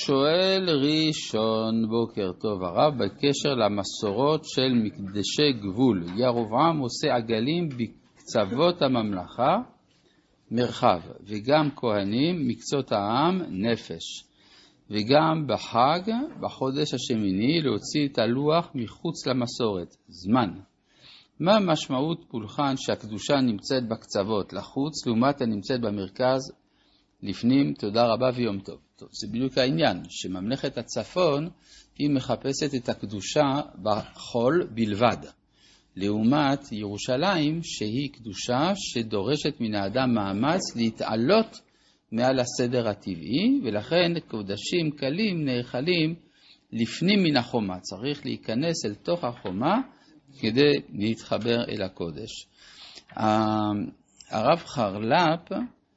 שואל ראשון, בוקר טוב הרב, בקשר למסורות של מקדשי גבול. ירבעם עושה עגלים בקצוות הממלכה, מרחב, וגם כהנים, מקצות העם, נפש. וגם בחג, בחודש השמיני, להוציא את הלוח מחוץ למסורת, זמן. מה משמעות פולחן שהקדושה נמצאת בקצוות, לחוץ, לעומת הנמצאת במרכז, לפנים? תודה רבה ויום טוב. טוב, זה בדיוק העניין, שממלכת הצפון היא מחפשת את הקדושה בחול בלבד. לעומת ירושלים שהיא קדושה שדורשת מן האדם מאמץ להתעלות מעל הסדר הטבעי, ולכן קודשים קלים נאכלים לפנים מן החומה. צריך להיכנס אל תוך החומה כדי להתחבר אל הקודש. הרב חרל"פ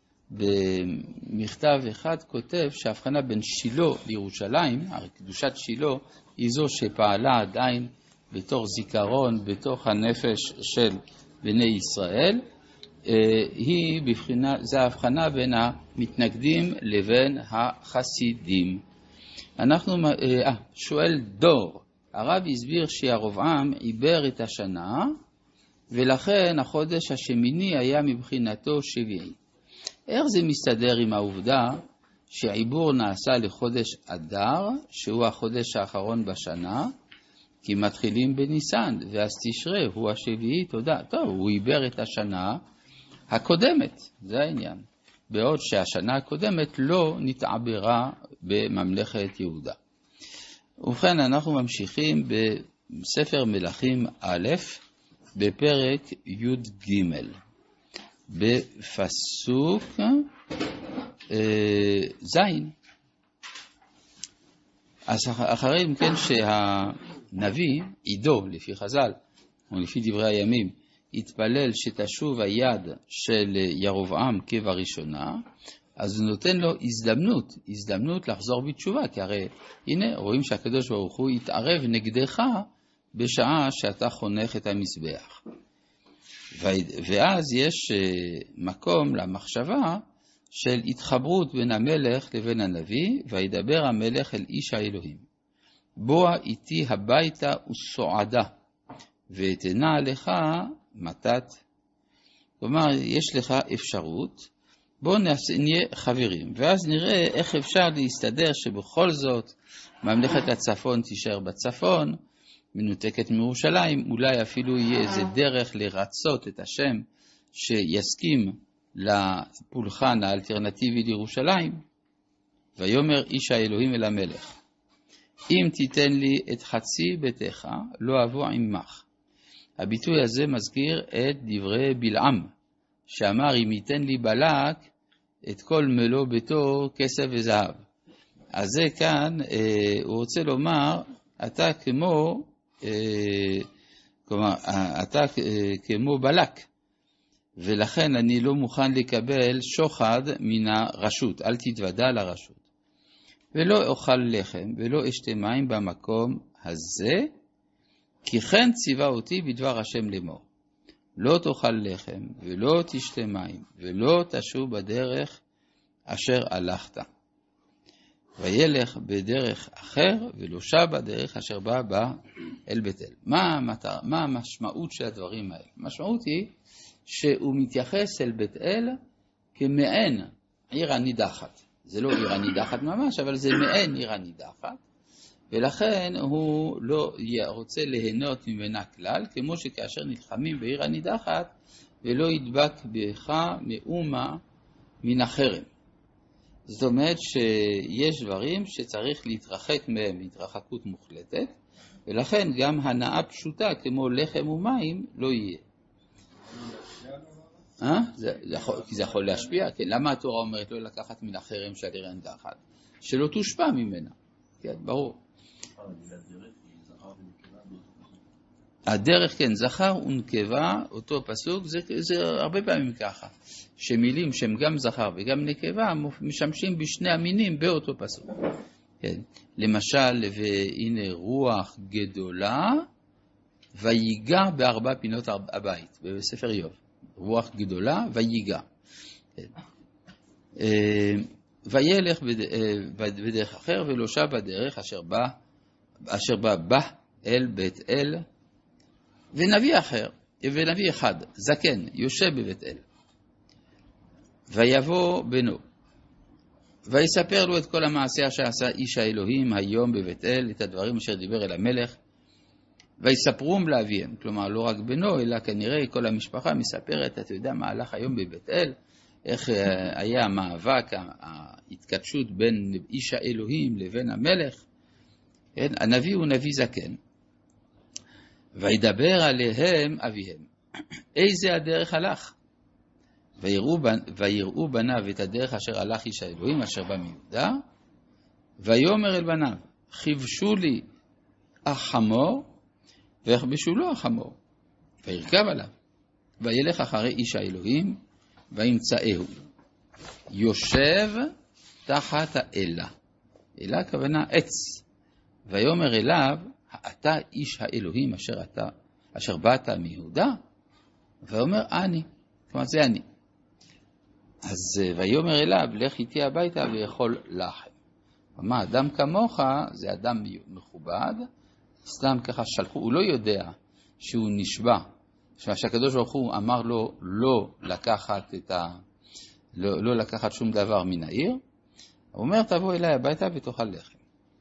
במכתב אחד כותב שההבחנה בין שילה לירושלים, הרי קדושת שילה היא זו שפעלה עדיין בתור זיכרון בתוך הנפש של בני ישראל, היא בבחינה, זה ההבחנה בין המתנגדים לבין החסידים. אנחנו, שואל דור, הרב הסביר שירבעם עיבר את השנה, ולכן החודש השמיני היה מבחינתו שביעי. איך זה מסתדר עם העובדה שעיבור נעשה לחודש אדר, שהוא החודש האחרון בשנה, כי מתחילים בניסן, ואז תשרה, הוא השביעי, תודה. טוב, הוא עיבר את השנה הקודמת, זה העניין. בעוד שהשנה הקודמת לא נתעברה בממלכת יהודה. ובכן, אנחנו ממשיכים בספר מלכים א', בפרק י"ג. בפסוק זין. אז אחרי כן שהנביא עידו, לפי חז"ל ולפי דברי הימים, התפלל שתשוב היד של ירבעם כבראשונה, אז הוא נותן לו הזדמנות לחזור בתשובה, כי הרי הנה רואים שהקדוש ברוך הוא יתערב נגדך בשעה שאתה חונך את המזבח. ואז יש מקום למחשבה של התחברות בין המלך לבין הנביא, וידבר המלך אל איש האלוהים. בוא איתי הביתה וסועדה, ואתנה לך מתת. כלומר, יש לך אפשרות, בוא נהיה חברים, ואז נראה איך אפשר להסתדר שבכל זאת ממלכת הצפון תישאר בצפון, מנותקת מירושלים, אולי אפילו יהיה איזה דרך לרצות את השם שיסכים לפולחן האלטרנטיבי לירושלים. ויאמר איש האלוהים אל המלך, אם תיתן לי את חצי ביתך, לא אבוא עמך. הביטוי הזה מזכיר את דברי בלעם, שאמר אם ייתן לי בלק את כל מלוא ביתו כסף וזהב. אז זה כאן, הוא רוצה לומר, אתה כמו בלק, ולכן אני לא מוכן לקבל שוחד מן הרשות, אל תתוודע לרשות. ולא אוכל לחם ולא אשתה מים במקום הזה, כי כן ציווה אותי בדבר השם לאמור. לא תאכל לחם ולא תשתה מים ולא תשוב בדרך אשר הלכת. וילך בדרך אחר ולא שב בדרך אשר בא אל בית אל. מה המשמעות של הדברים האלה? המשמעות היא שהוא מתייחס אל בית אל כמעין עיר הנידחת. זה לא עיר הנידחת ממש, אבל זה מעין עיר הנידחת, ולכן הוא לא רוצה ליהנות ממנה כלל, כמו שכאשר נלחמים בעיר הנידחת, ולא ידבק בך מאומה מן החרם. זאת אומרת שיש דברים שצריך להתרחק מהם התרחקות מוחלטת, ולכן גם הנאה פשוטה כמו לחם ומים לא יהיה. כי זה יכול להשפיע, כן? למה התורה אומרת לא לקחת מן החרם של עיר הנידחת? שלא תושפע ממנה, כן, ברור. הדרך, כן, זכר ונקבה, אותו פסוק, זה הרבה פעמים ככה, שמילים שהם גם זכר וגם נקבה משמשים בשני המינים באותו פסוק. כן. למשל, והנה רוח גדולה ויגע בארבע פינות הבית, בספר איוב. רוח גדולה ויגע. כן. וילך בדרך אחר ולא שב בדרך אשר בא אל בית אל. ונביא אחר, ונביא אחד, זקן, יושב בבית אל. ויבוא בנו, ויספר לו את כל המעשה שעשה איש האלוהים היום בבית אל, את הדברים אשר דיבר אל המלך, ויספרום לאביהם. כלומר, לא רק בנו, אלא כנראה כל המשפחה מספרת, אתה יודע מה הלך היום בבית אל, איך היה המאבק, ההתכתשות בין איש האלוהים לבין המלך. כן? הנביא הוא נביא זקן. וידבר עליהם אביהם. איזה הדרך הלך? ויראו בניו את הדרך אשר הלך איש האלוהים, אשר בא מיהודה, ויאמר אל בניו, חיבשו לי החמור, ויחבשו לו החמור, וירכב עליו, וילך אחרי איש האלוהים, וימצאהו, יושב תחת האלה. אלה הכוונה עץ. ויאמר אליו, אתה איש האלוהים אשר באת מיהודה? ואומר, אני. כלומר, זה אני. אז ויאמר אליו, לך איתי הביתה ויאכול לחם. מה, אדם כמוך זה אדם מכובד, סתם ככה שלחו, הוא לא יודע שהוא נשבע, שהקדוש ברוך הוא אמר לו לא לקחת שום דבר מן העיר. הוא אומר, תבוא אליי הביתה ותאכל לחם.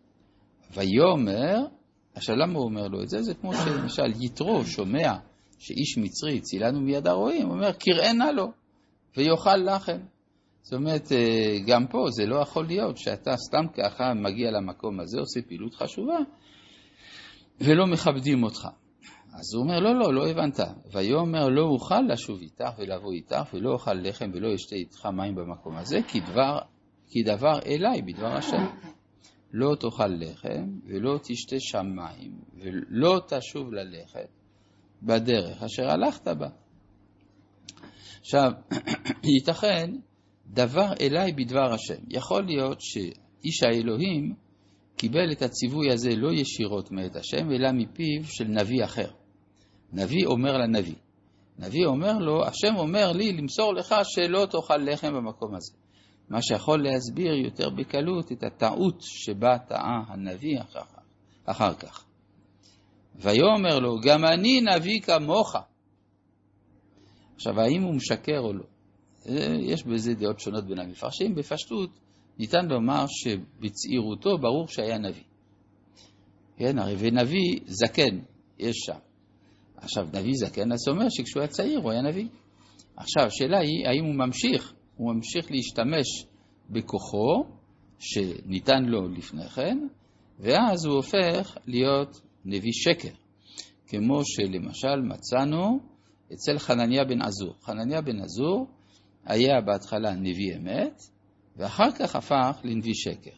ויאמר, עכשיו למה הוא אומר לו את זה? זה כמו שלמשל יתרו שומע שאיש מצרי צילנו מיד הרועים, הוא אומר, קראנה לו ויאכל לחם. זאת אומרת, גם פה זה לא יכול להיות שאתה סתם ככה מגיע למקום הזה, עושה פעילות חשובה, ולא מכבדים אותך. אז הוא אומר, לא הבנת. ויאמר, לא אוכל לשוב איתך ולבוא איתך, ולא אוכל לחם ולא אשתה איתך מים במקום הזה, כי דבר אליי בדבר השם. לא תאכל לחם ולא תשתה שם מים, ולא תשוב ללכת בדרך אשר הלכת בה. עכשיו, ייתכן דבר אליי בדבר השם. יכול להיות שאיש האלוהים קיבל את הציווי הזה לא ישירות מאת השם, אלא מפיו של נביא אחר. נביא אומר לנביא. נביא אומר לו, השם אומר לי למסור לך שלא תאכל לחם במקום הזה. מה שיכול להסביר יותר בקלות את הטעות שבה טעה הנביא אחר כך. ויאמר לו, גם אני נביא כמוך. עכשיו, האם הוא משקר או לא? יש בזה דעות שונות בין המפרשים. בפשטות, ניתן לומר שבצעירותו ברור שהיה נביא. כן, הרי ונביא זקן יש שם. עכשיו, נביא זקן, אז אומר שכשהוא היה צעיר הוא היה נביא. עכשיו, השאלה היא, האם הוא ממשיך להשתמש בכוחו שניתן לו לפני כן, ואז הוא הופך להיות נביא שקר. כמו שלמשל מצאנו אצל חנניה בן עזור. חנניה בן עזור היה בהתחלה נביא אמת, ואחר כך הפך לנביא שקר.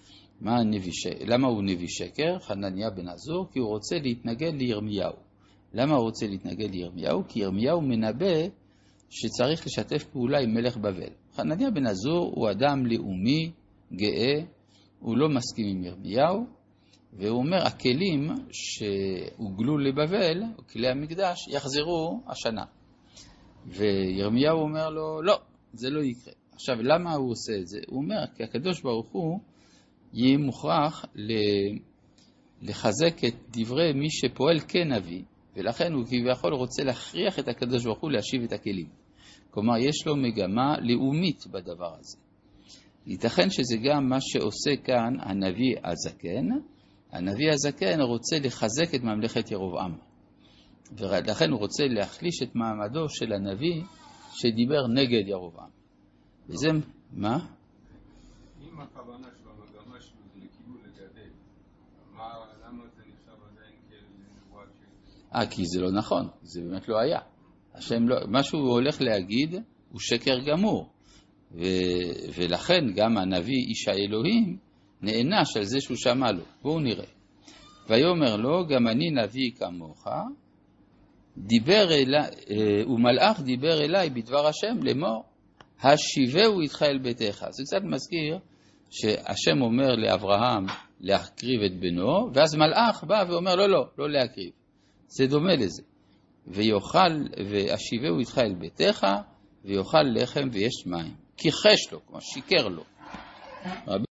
למה הוא נביא שקר? חנניה בן עזור, כי הוא רוצה להתנגד לירמיהו. למה הוא רוצה להתנגד לירמיהו? כי ירמיהו מנבא שצריך לשתף פעולה עם מלך בבל. חנניה בן עזור הוא אדם לאומי, גאה, הוא לא מסכים עם ירמיהו, והוא אומר, הכלים שהוגלו לבבל, כלי המקדש, יחזרו השנה. וירמיהו אומר לו, לא, זה לא יקרה. עכשיו, למה הוא עושה את זה? הוא אומר, כי הקדוש ברוך הוא יהיה מוכרח לחזק את דברי מי שפועל כנביא, ולכן הוא כביכול רוצה להכריח את הקדוש ברוך הוא להשיב את הכלים. כלומר, יש לו מגמה לאומית בדבר הזה. ייתכן שזה גם מה שעושה כאן הנביא הזקן. הנביא הזקן רוצה לחזק את ממלכת ירבעם. ולכן הוא רוצה להחליש את מעמדו של הנביא שדיבר נגד ירבעם. וזה, מה? אם הכוונה שלו, המגמה שלו זה לכיוון לגדל, למה זה נחשב עדיין כנבואה של... כי זה לא נכון, זה באמת לא היה. השם לא, מה שהוא הולך להגיד הוא שקר גמור. ולכן גם הנביא איש האלוהים נענש על זה שהוא שמע לו. בואו נראה. ויאמר לו, גם אני נביא כמוך, ומלאך דיבר אליי בדבר השם לאמור, השיבהו איתך אל ביתך. זה קצת מזכיר שהשם אומר לאברהם להקריב את בנו, ואז מלאך בא ואומר לא להקריב. זה דומה לזה. והשיבהו איתך אל ביתך, ויאכל לחם ויש מים. כיחש לו, כמו שיקר לו. רבי